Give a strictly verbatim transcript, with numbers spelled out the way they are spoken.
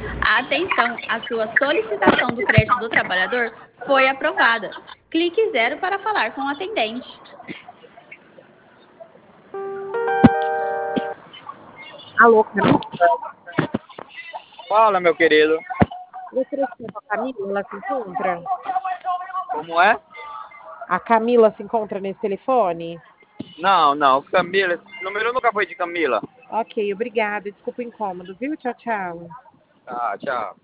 Atenção, a sua solicitação do crédito do trabalhador foi aprovada. Clique zero para falar com o atendente. Alô, Camila? Fala, meu querido. Gostaria de falar com a Camila, ela se encontra? Como é? A Camila se encontra nesse telefone? Não, não, Camila, esse número nunca foi de Camila. Ok, obrigada. Desculpa o incômodo, viu? Tchau, tchau. Tá, tchau.